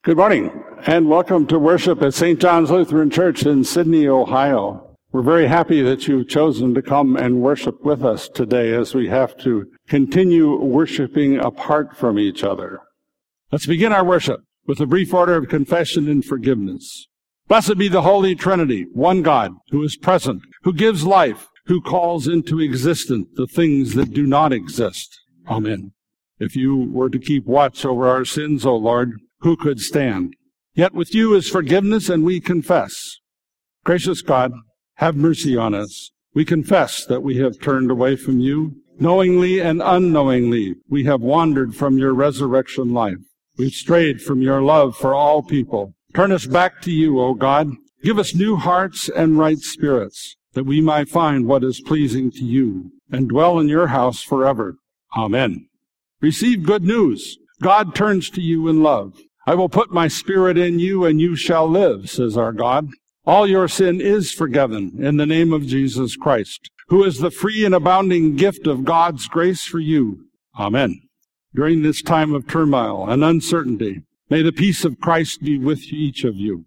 Good morning, and welcome to worship at St. John's Lutheran Church in Sydney, Ohio. We're very happy that you've chosen to come and worship with us today as we have to continue worshiping apart from each other. Let's begin our worship with a brief order of confession and forgiveness. Blessed be the Holy Trinity, one God, who is present, who gives life, who calls into existence the things that do not exist. Amen. If you were to keep watch over our sins, O Lord, who could stand? Yet with you is forgiveness, and we confess. Gracious God, have mercy on us. We confess that we have turned away from you. Knowingly and unknowingly, we have wandered from your resurrection life. We've strayed from your love for all people. Turn us back to you, O God. Give us new hearts and right spirits, that we might find what is pleasing to you and dwell in your house forever. Amen. Receive good news. God turns to you in love. I will put my spirit in you, and you shall live, says our God. All your sin is forgiven in the name of Jesus Christ, who is the free and abounding gift of God's grace for you. Amen. During this time of turmoil and uncertainty, may the peace of Christ be with each of you.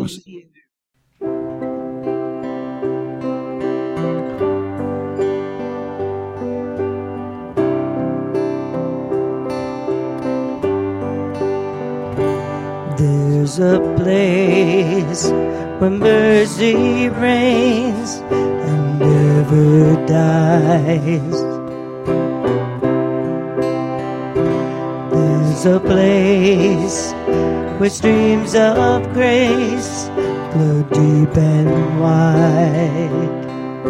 There's a place where mercy reigns and never dies. There's a place where streams of grace flow deep and wide.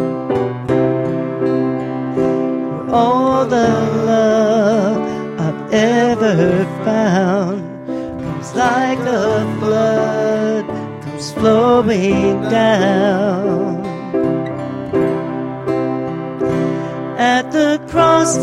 Where all the love I've ever found like a flood comes flowing down. At the cross,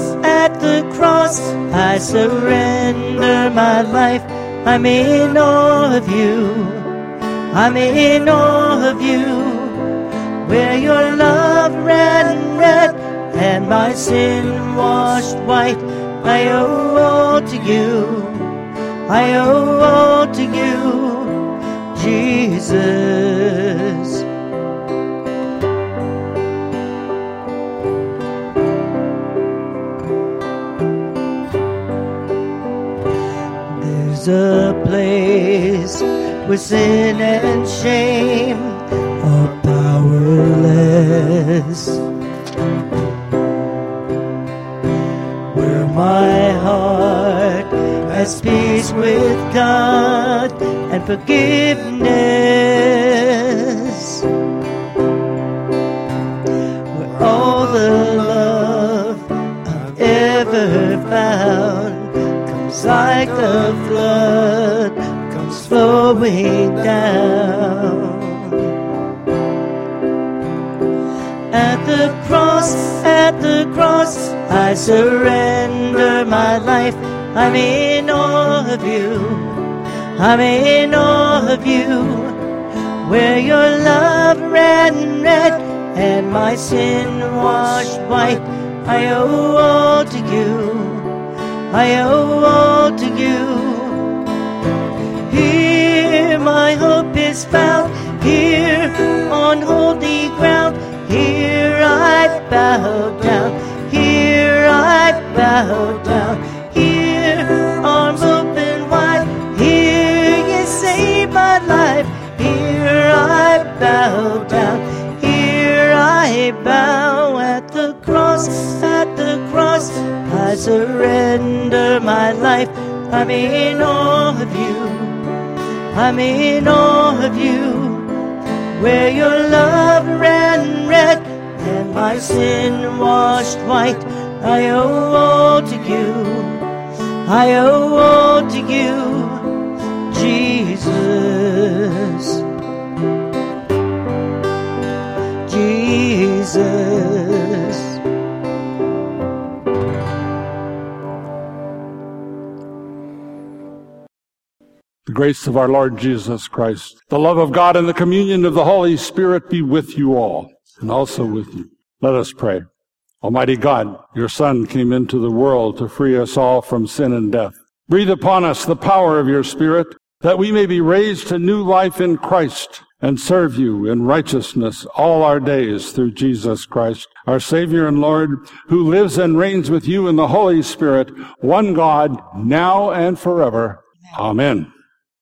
I surrender my life. I'm in awe of you. I'm in awe of you. Where your love ran red and my sin washed white, I owe all to you. I owe all to you, Jesus. There's a place where sin and shame are powerless, where my heart has peace with God and forgiveness, where all the love I've ever found comes like a flood, comes flowing down. At the cross, I surrender my life. I'm in awe of you. I'm in awe of you. Where your love ran red and my sin washed white, I owe all to you. I owe all to you. Here my hope is found, here on holy ground. Here I bow down, here I bow down. Arms open wide, here you save my life. Here I bow down, here I bow. At the cross, I surrender my life. I'm in awe of you. I'm in awe of you. Where your love ran red and my sin washed white, I owe all to you. I owe all to you, Jesus. Jesus. The grace of our Lord Jesus Christ, the love of God, and the communion of the Holy Spirit be with you all, and also with you. Let us pray. Almighty God, your Son came into the world to free us all from sin and death. Breathe upon us the power of your Spirit, that we may be raised to new life in Christ and serve you in righteousness all our days through Jesus Christ, our Savior and Lord, who lives and reigns with you in the Holy Spirit, one God, now and forever. Amen.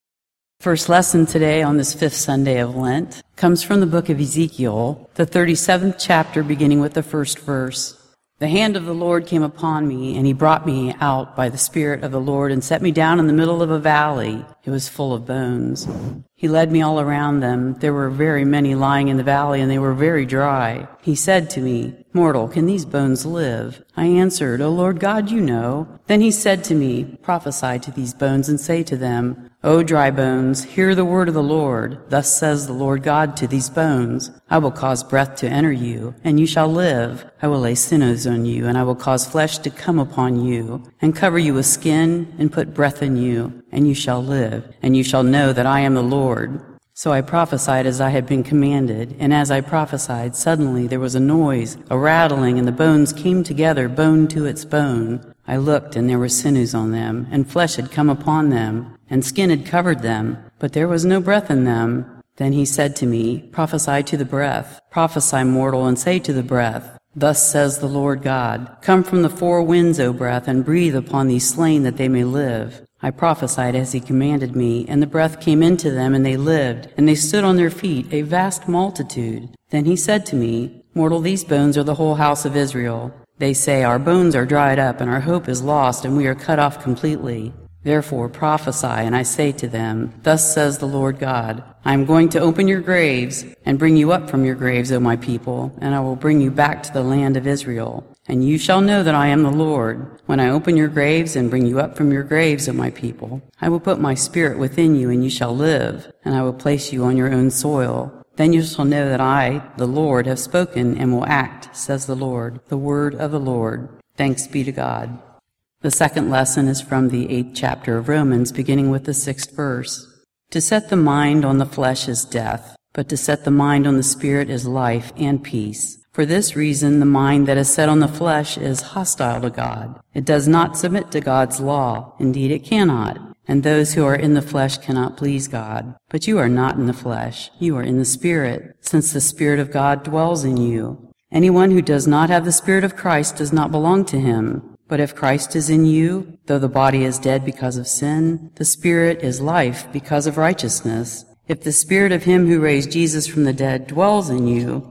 First lesson today on this fifth Sunday of Lent comes from the book of Ezekiel, the 37th chapter, beginning with the first verse. The hand of the Lord came upon me, and he brought me out by the Spirit of the Lord and set me down in the middle of a valley. It was full of bones. He led me all around them. There were very many lying in the valley, and they were very dry. He said to me, "Mortal, can these bones live?" I answered, "O Lord God, you know." Then he said to me, "Prophesy to these bones and say to them, O dry bones, hear the word of the Lord. Thus says the Lord God to these bones, I will cause breath to enter you, and you shall live. I will lay sinews on you, and I will cause flesh to come upon you, and cover you with skin, and put breath in you, and you shall live, and you shall know that I am the Lord." So I prophesied as I had been commanded, and as I prophesied, suddenly there was a noise, a rattling, and the bones came together, bone to its bone. I looked, and there were sinews on them, and flesh had come upon them, and skin had covered them, but there was no breath in them. Then he said to me, "Prophesy to the breath. Prophesy, mortal, and say to the breath, Thus says the Lord God, Come from the four winds, O breath, and breathe upon these slain that they may live." I prophesied as he commanded me, and the breath came into them, and they lived, and they stood on their feet, a vast multitude. Then he said to me, "Mortal, these bones are the whole house of Israel. They say, Our bones are dried up, and our hope is lost, and we are cut off completely. Therefore prophesy, and I say to them, Thus says the Lord God, I am going to open your graves, and bring you up from your graves, O my people, and I will bring you back to the land of Israel. And you shall know that I am the Lord, when I open your graves and bring you up from your graves, O my people. I will put my spirit within you, and you shall live, and I will place you on your own soil. Then you shall know that I, the Lord, have spoken and will act, says the Lord, the word of the Lord. Thanks be to God. The second lesson is from the 8th chapter of Romans, beginning with the 6th verse. To set the mind on the flesh is death, but to set the mind on the Spirit is life and peace. For this reason, the mind that is set on the flesh is hostile to God. It does not submit to God's law. Indeed, it cannot. And those who are in the flesh cannot please God. But you are not in the flesh. You are in the Spirit, since the Spirit of God dwells in you. Anyone who does not have the Spirit of Christ does not belong to him. But if Christ is in you, though the body is dead because of sin, the Spirit is life because of righteousness. If the Spirit of him who raised Jesus from the dead dwells in you,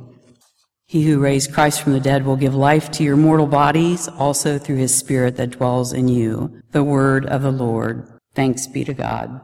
he who raised Christ from the dead will give life to your mortal bodies, also through his Spirit that dwells in you. The word of the Lord. Thanks be to God.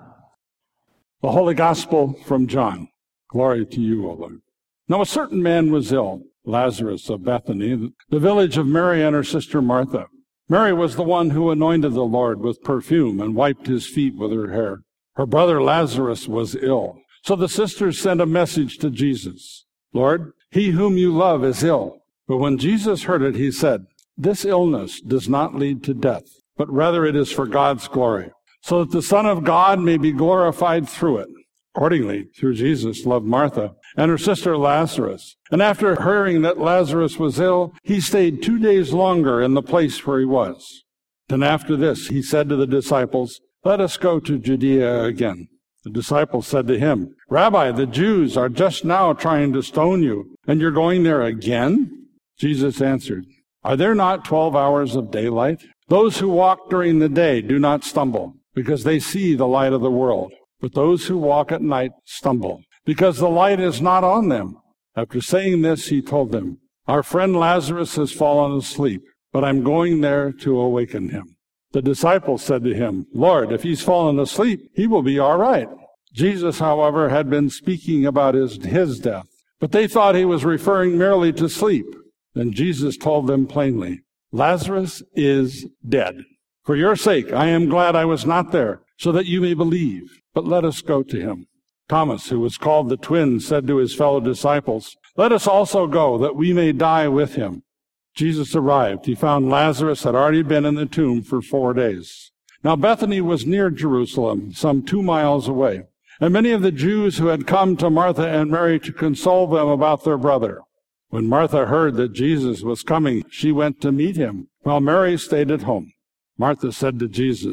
The Holy Gospel from John. Glory to you, O Lord. Now a certain man was ill, Lazarus of Bethany, the village of Mary and her sister Martha. Mary was the one who anointed the Lord with perfume and wiped his feet with her hair. Her brother Lazarus was ill. So the sisters sent a message to Jesus. Lord, he whom you love is ill. But when Jesus heard it, he said, This illness does not lead to death, but rather it is for God's glory, so that the Son of God may be glorified through it. Accordingly, through Jesus loved Martha and her sister Lazarus. And after hearing that Lazarus was ill, he stayed 2 days longer in the place where he was. Then after this, he said to the disciples, Let us go to Judea again. The disciples said to him, Rabbi, the Jews are just now trying to stone you, and you're going there again? Jesus answered, Are there not 12 hours of daylight? Those who walk during the day do not stumble, because they see the light of the world. But those who walk at night stumble, because the light is not on them. After saying this, he told them, Our friend Lazarus has fallen asleep, but I'm going there to awaken him. The disciples said to him, Lord, if he's fallen asleep, he will be all right. Jesus, however, had been speaking about his death, but they thought he was referring merely to sleep. Then Jesus told them plainly, Lazarus is dead. For your sake, I am glad I was not there, so that you may believe. But let us go to him. Thomas, who was called the twin, said to his fellow disciples, Let us also go, that we may die with him. Jesus arrived. He found Lazarus had already been in the tomb for 4 days. Now Bethany was near Jerusalem, some 2 miles away. And many of the Jews who had come to Martha and Mary to console them about their brother. When Martha heard that Jesus was coming, she went to meet him, while Mary stayed at home. Martha said to Jesus,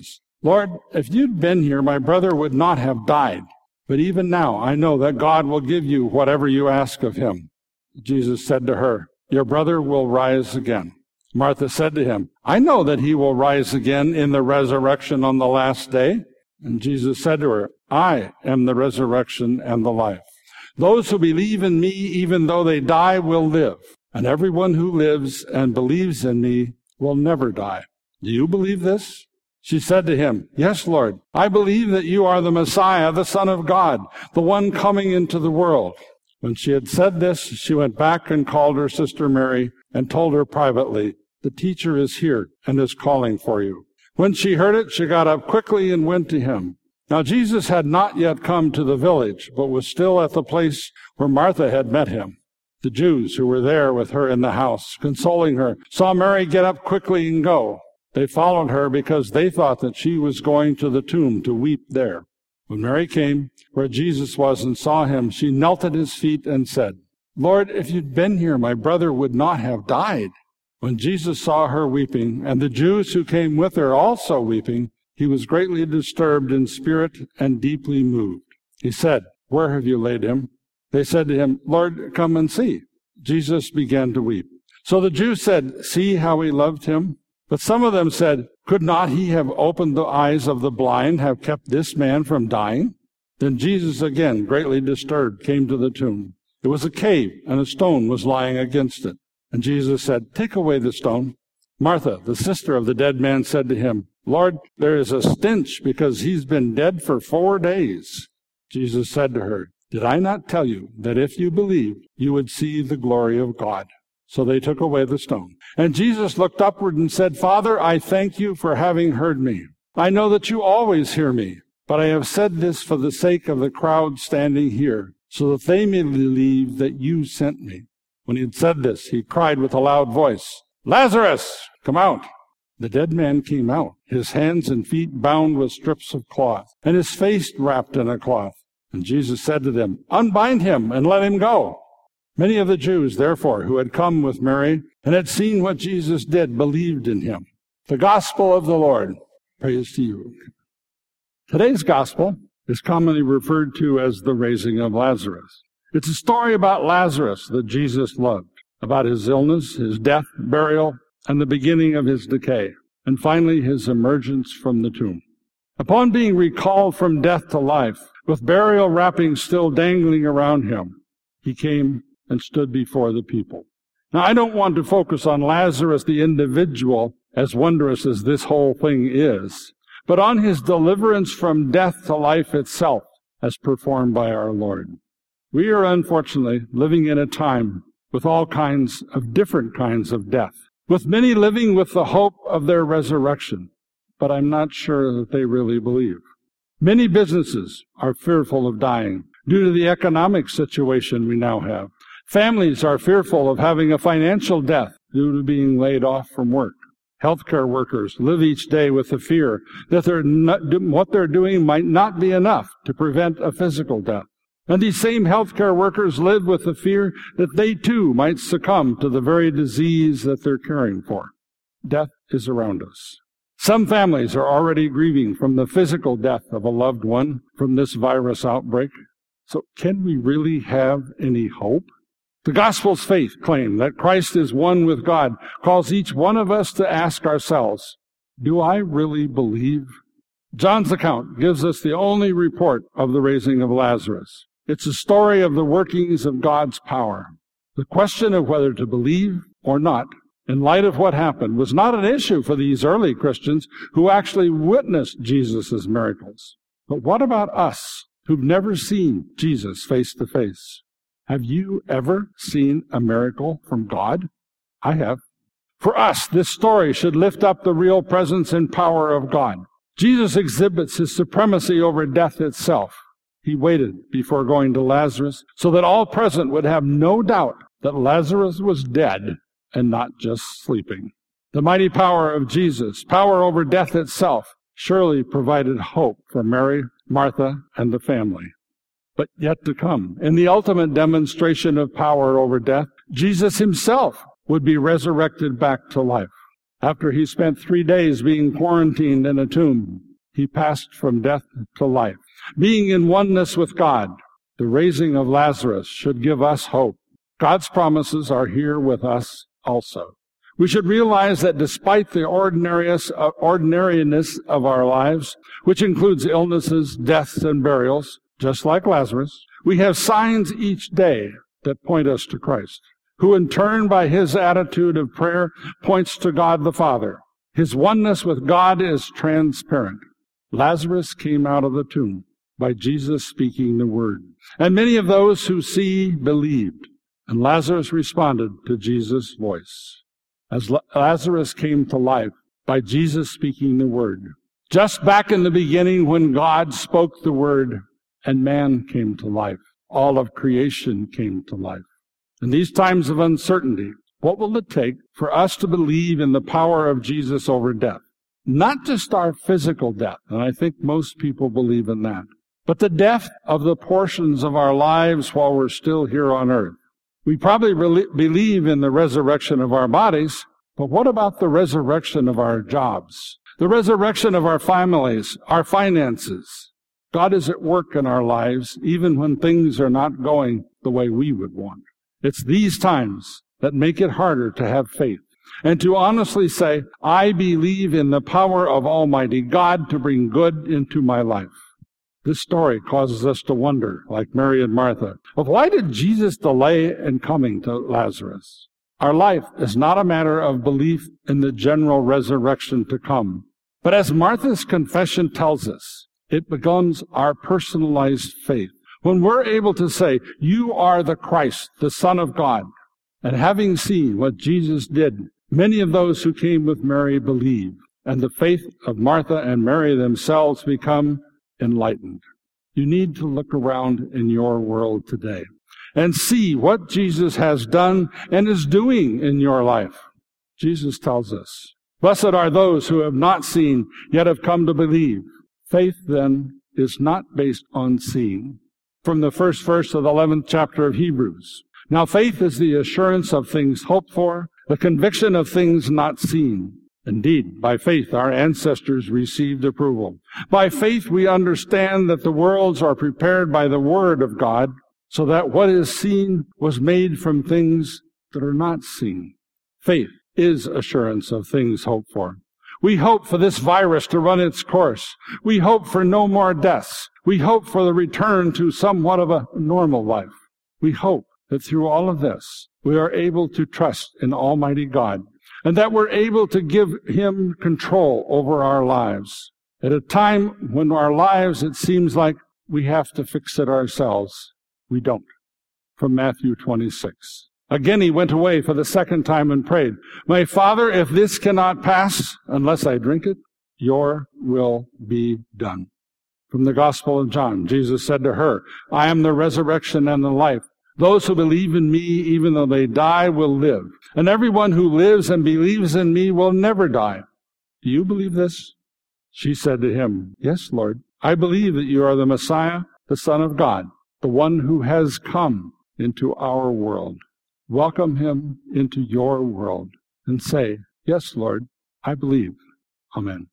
Lord, if you'd been here, my brother would not have died. But even now, I know that God will give you whatever you ask of him." Jesus said to her, "Your brother will rise again." Martha said to him, "I know that he will rise again in the resurrection on the last day." And Jesus said to her, "I am the resurrection and the life. Those who believe in me, even though they die, will live. And everyone who lives and believes in me will never die. Do you believe this?" She said to him, "Yes, Lord. I believe that you are the Messiah, the Son of God, the one coming into the world." When she had said this, she went back and called her sister Mary and told her privately, "The teacher is here and is calling for you." When she heard it, she got up quickly and went to him. Now Jesus had not yet come to the village, but was still at the place where Martha had met him. The Jews who were there with her in the house, consoling her, saw Mary get up quickly and go. They followed her because they thought that she was going to the tomb to weep there. When Mary came where Jesus was and saw him, she knelt at his feet and said, "Lord, if you'd been here, my brother would not have died." When Jesus saw her weeping, and the Jews who came with her also weeping, he was greatly disturbed in spirit and deeply moved. He said, "Where have you laid him?" They said to him, "Lord, come and see." Jesus began to weep. So the Jews said, "See how he loved him?" But some of them said, "Could not he have opened the eyes of the blind, have kept this man from dying?" Then Jesus, again greatly disturbed, came to the tomb. It was a cave, and a stone was lying against it. And Jesus said, "Take away the stone." Martha, the sister of the dead man, said to him, "Lord, there is a stench because he's been dead for 4 days." Jesus said to her, "Did I not tell you that if you believed, you would see the glory of God?" So they took away the stone. And Jesus looked upward and said, "Father, I thank you for having heard me. I know that you always hear me, but I have said this for the sake of the crowd standing here, so that they may believe that you sent me." When he had said this, he cried with a loud voice, "Lazarus, come out!" The dead man came out, his hands and feet bound with strips of cloth, and his face wrapped in a cloth. And Jesus said to them, "Unbind him and let him go." Many of the Jews, therefore, who had come with Mary and had seen what Jesus did, believed in him. The gospel of the Lord. Praise to you. Today's gospel is commonly referred to as the raising of Lazarus. It's a story about Lazarus that Jesus loved, about his illness, his death, burial, and the beginning of his decay, and finally his emergence from the tomb. Upon being recalled from death to life, with burial wrappings still dangling around him, he came and stood before the people. Now, I don't want to focus on Lazarus the individual, as wondrous as this whole thing is, but on his deliverance from death to life itself, as performed by our Lord. We are unfortunately living in a time with all kinds of different kinds of death, with many living with the hope of their resurrection, but I'm not sure that they really believe. Many businesses are fearful of dying due to the economic situation we now have. Families are fearful of having a financial death due to being laid off from work. Healthcare workers live each day with the fear that what they're doing might not be enough to prevent a physical death. And these same healthcare workers live with the fear that they too might succumb to the very disease that they're caring for. Death is around us. Some families are already grieving from the physical death of a loved one from this virus outbreak. So can we really have any hope? The gospel's faith claim that Christ is one with God calls each one of us to ask ourselves, do I really believe? John's account gives us the only report of the raising of Lazarus. It's a story of the workings of God's power. The question of whether to believe or not, in light of what happened, was not an issue for these early Christians who actually witnessed Jesus' miracles. But what about us who've never seen Jesus face to face? Have you ever seen a miracle from God? I have. For us, this story should lift up the real presence and power of God. Jesus exhibits his supremacy over death itself. He waited before going to Lazarus so that all present would have no doubt that Lazarus was dead and not just sleeping. The mighty power of Jesus, power over death itself, surely provided hope for Mary, Martha, and the family. But yet to come, in the ultimate demonstration of power over death, Jesus himself would be resurrected back to life. After he spent 3 days being quarantined in a tomb, he passed from death to life. Being in oneness with God, the raising of Lazarus should give us hope. God's promises are here with us also. We should realize that despite the ordinariness of our lives, which includes illnesses, deaths, and burials, just like Lazarus, we have signs each day that point us to Christ, who in turn by his attitude of prayer points to God the Father. His oneness with God is transparent. Lazarus came out of the tomb by Jesus speaking the word. And many of those who see believed. And Lazarus responded to Jesus' voice. As Lazarus came to life by Jesus speaking the word. Just back in the beginning when God spoke the word and man came to life. All of creation came to life. In these times of uncertainty, what will it take for us to believe in the power of Jesus over death? Not just our physical death, and I think most people believe in that, but the death of the portions of our lives while we're still here on earth. We probably believe in the resurrection of our bodies, but what about the resurrection of our jobs? The resurrection of our families, our finances? God is at work in our lives, even when things are not going the way we would want. It's these times that make it harder to have faith and to honestly say, I believe in the power of Almighty God to bring good into my life. This story causes us to wonder, like Mary and Martha, of why did Jesus delay in coming to Lazarus? Our life is not a matter of belief in the general resurrection to come, but as Martha's confession tells us, it becomes our personalized faith. When we're able to say, you are the Christ, the Son of God, and having seen what Jesus did, many of those who came with Mary believe, and the faith of Martha and Mary themselves become enlightened. You need to look around in your world today and see what Jesus has done and is doing in your life. Jesus tells us, blessed are those who have not seen, yet have come to believe. Faith, then, is not based on seeing. From the first verse of the 11th chapter of Hebrews. Now faith is the assurance of things hoped for, the conviction of things not seen. Indeed, by faith our ancestors received approval. By faith we understand that the worlds are prepared by the word of God, so that what is seen was made from things that are not seen. Faith is assurance of things hoped for. We hope for this virus to run its course. We hope for no more deaths. We hope for the return to somewhat of a normal life. We hope that through all of this, we are able to trust in Almighty God, and that we're able to give Him control over our lives. At a time when our lives, it seems like we have to fix it ourselves, we don't. From Matthew 26. Again he went away for the second time and prayed, My Father, if this cannot pass unless I drink it, your will be done. From the Gospel of John, Jesus said to her, I am the resurrection and the life. Those who believe in me, even though they die, will live. And everyone who lives and believes in me will never die. Do you believe this? She said to him, Yes, Lord. I believe that you are the Messiah, the Son of God, the one who has come into our world. Welcome him into your world and say, Yes, Lord, I believe. Amen.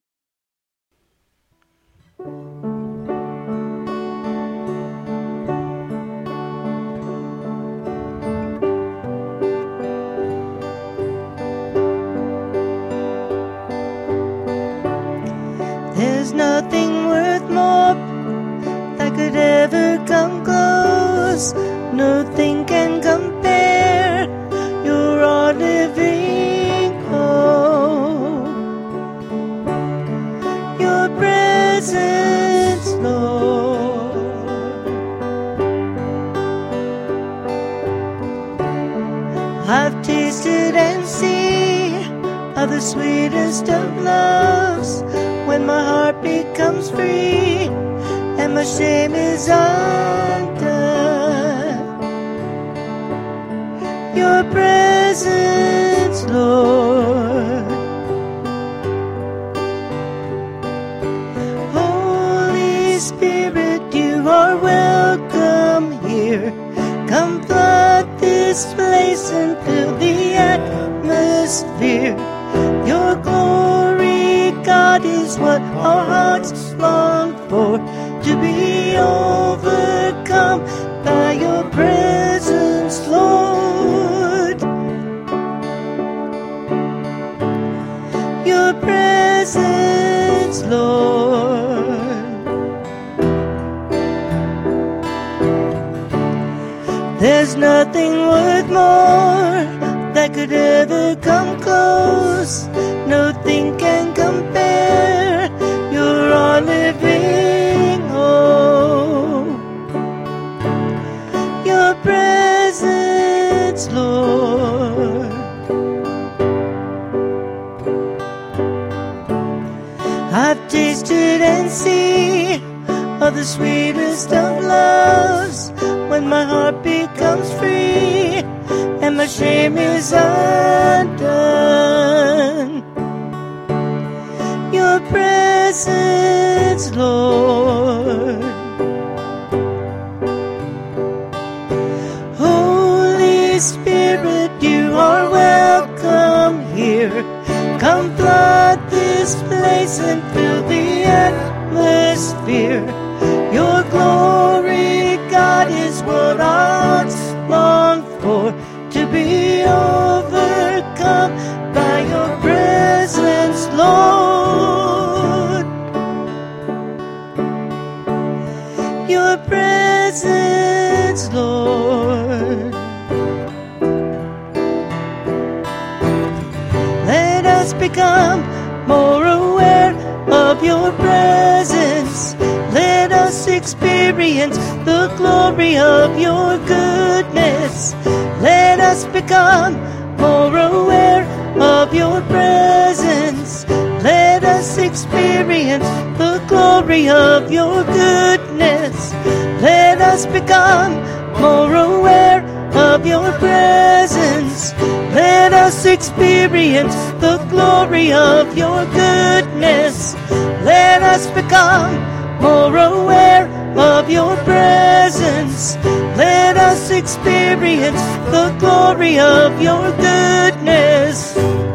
There's nothing worth more that could ever come close. Nothing can compare. You're our living hope. Your presence, Lord. I've tasted and seen of the sweetest of loves, when my heart becomes free and my shame is undone. Your presence, Lord. Holy Spirit, you are welcome here. Come flood this place and fill the atmosphere. Your glory, God, is what our hearts long for, to be overcome by your presence, Lord. Your presence, Lord. There's nothing worth more that could ever come close. Nothing can compare. You're our living hope. Your presence, Lord. I've tasted and seen of the sweetest of loves, when my heart becomes free and my shame is undone. Your presence, Lord. Holy Spirit, you are welcome here. Come flood this place and fill the atmosphere. Your glory, God, is what our hearts long for, to be overcome by your presence, Lord. Your presence, Lord. Let us become more aware of your presence. Let us experience the glory of your goodness. Let us become more aware of your presence. Let us experience the glory of your goodness. Let us become more aware of your presence. Let us experience the glory of your goodness. Let us become more aware of your presence. Let us experience the glory of your goodness.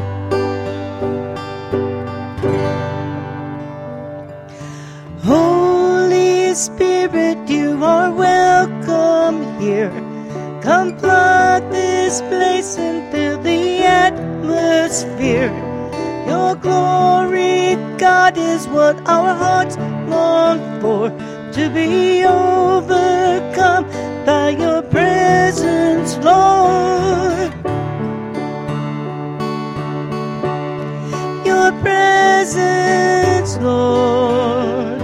Holy Spirit, you are welcome here. Come flood this place and fill the atmosphere. Your glory, God, is what our hearts long for, to be overcome by your presence, Lord. Your presence, Lord.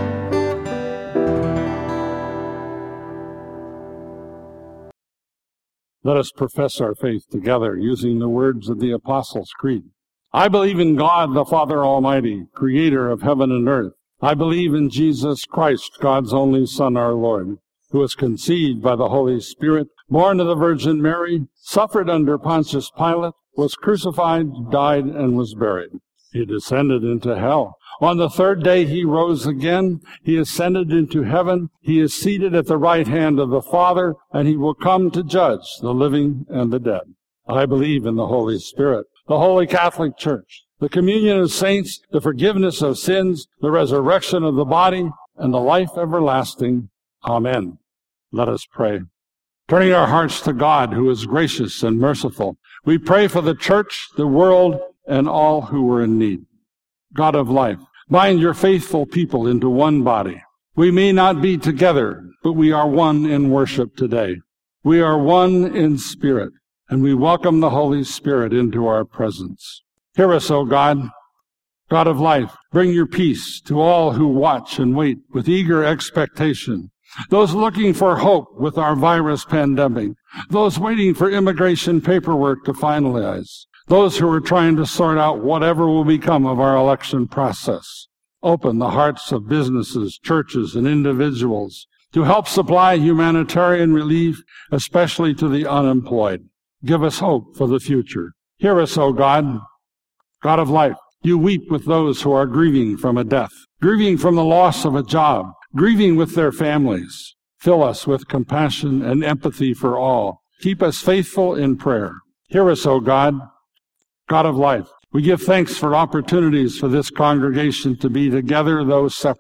Let us profess our faith together using the words of the Apostles' Creed. I believe in God, the Father Almighty, creator of heaven and earth. I believe in Jesus Christ, God's only Son, our Lord, who was conceived by the Holy Spirit, born of the Virgin Mary, suffered under Pontius Pilate, was crucified, died, and was buried. He descended into hell. On the third day he rose again. He ascended into heaven. He is seated at the right hand of the Father, and he will come to judge the living and the dead. I believe in the Holy Spirit, the Holy Catholic Church, the communion of saints, the forgiveness of sins, the resurrection of the body, and the life everlasting. Amen. Let us pray. Turning our hearts to God, who is gracious and merciful, we pray for the church, the world, and all who are in need. God of life, bind your faithful people into one body. We may not be together, but we are one in worship today. We are one in spirit, and we welcome the Holy Spirit into our presence. Hear us, O God. God of life, bring your peace to all who watch and wait with eager expectation. Those looking for hope with our virus pandemic. Those waiting for immigration paperwork to finalize. Those who are trying to sort out whatever will become of our election process. Open the hearts of businesses, churches, and individuals to help supply humanitarian relief, especially to the unemployed. Give us hope for the future. Hear us, O God. God of life, you weep with those who are grieving from a death, grieving from the loss of a job, grieving with their families. Fill us with compassion and empathy for all. Keep us faithful in prayer. Hear us, O God. God of life, we give thanks for opportunities for this congregation to be together, though separate.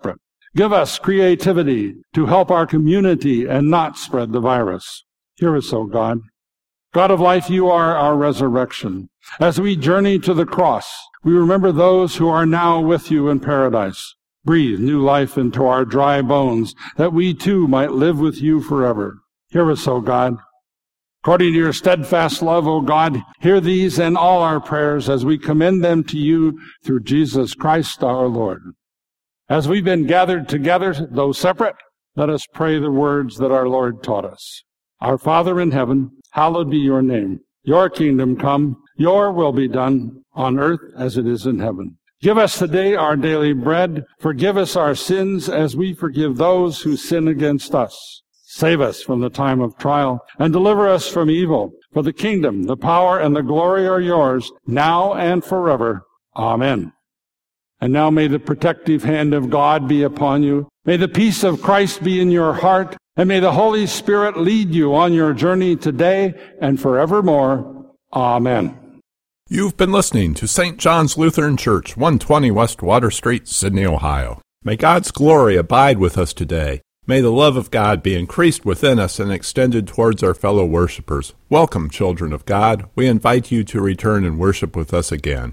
Give us creativity to help our community and not spread the virus. Hear us, O God. God of life, you are our resurrection. As we journey to the cross, we remember those who are now with you in paradise. Breathe new life into our dry bones, that we too might live with you forever. Hear us, O God. According to your steadfast love, O God, hear these and all our prayers as we commend them to you through Jesus Christ our Lord. As we've been gathered together, though separate, let us pray the words that our Lord taught us. Our Father in heaven, hallowed be your name. Your kingdom come, your will be done on earth as it is in heaven. Give us today our daily bread. Forgive us our sins as we forgive those who sin against us. Save us from the time of trial and deliver us from evil. For the kingdom, the power, and the glory are yours, now and forever. Amen. And now may the protective hand of God be upon you. May the peace of Christ be in your heart. And may the Holy Spirit lead you on your journey today and forevermore. Amen. You've been listening to St. John's Lutheran Church, 120 West Water Street, Sydney, Ohio. May God's glory abide with us today. May the love of God be increased within us and extended towards our fellow worshipers. Welcome, children of God. We invite you to return and worship with us again.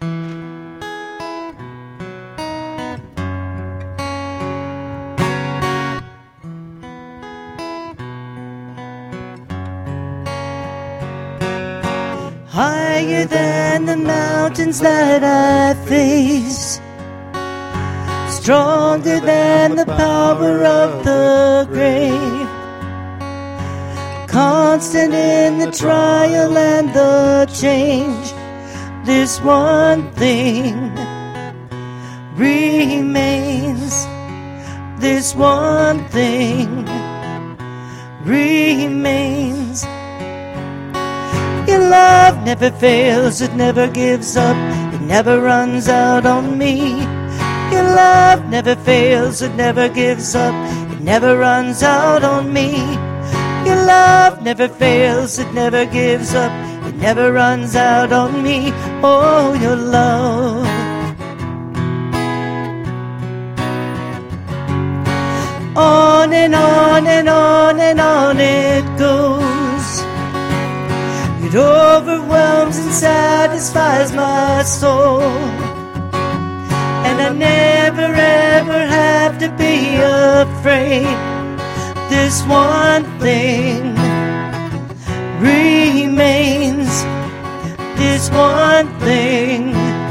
Higher than the mountains that I face, stronger than the power of the grave, constant in the trial and the change, this one thing remains, this one thing remains. Your love never fails, it never gives up, it never runs out on me. Your love never fails, it never gives up, it never runs out on me. Your love never fails, it never gives up, it never runs out on me. Oh, your love. On and on and on and on it goes. It overwhelms and satisfies my soul. And I never ever have to be afraid. This one thing remains. This one thing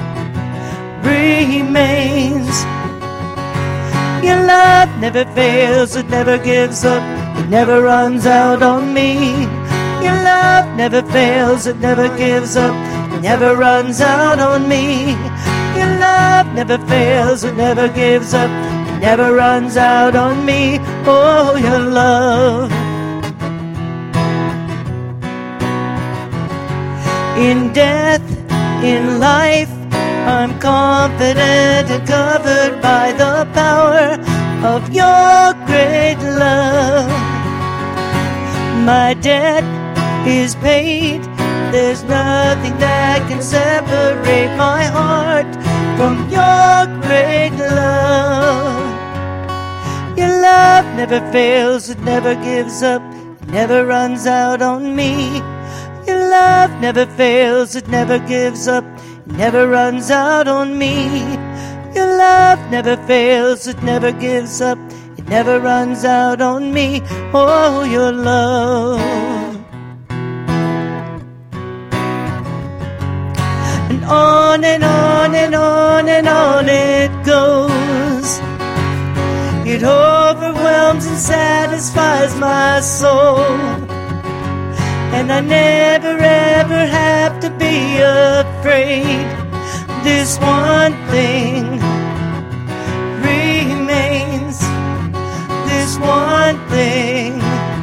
remains. Your love never fails, it never gives up, it never runs out on me. Your love never fails, it never gives up, it never runs out on me. Your love never fails, it never gives up, it never runs out on me. Oh, your love. In death, in life, I'm confident and covered by the power of your great love. My debt is paid. There's nothing that can separate my heart from your great love. Your love never fails, it never gives up, it never runs out on me. Your love never fails, it never gives up, it never runs out on me. Your love never fails, it never gives up, it never runs out on me. Oh, your love. And on and on and on and on it goes. It overwhelms and satisfies my soul. And I never ever have to be afraid. This one thing remains. This one thing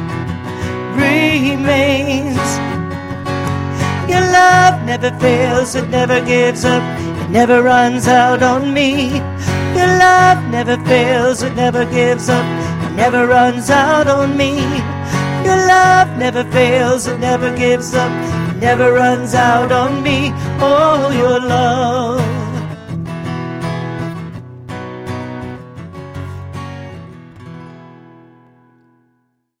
remains. Your love never fails, it never gives up, it never runs out on me. Your love never fails, it never gives up, it never runs out on me. Your love never fails, it never gives up, it never runs out on me. Oh, your love.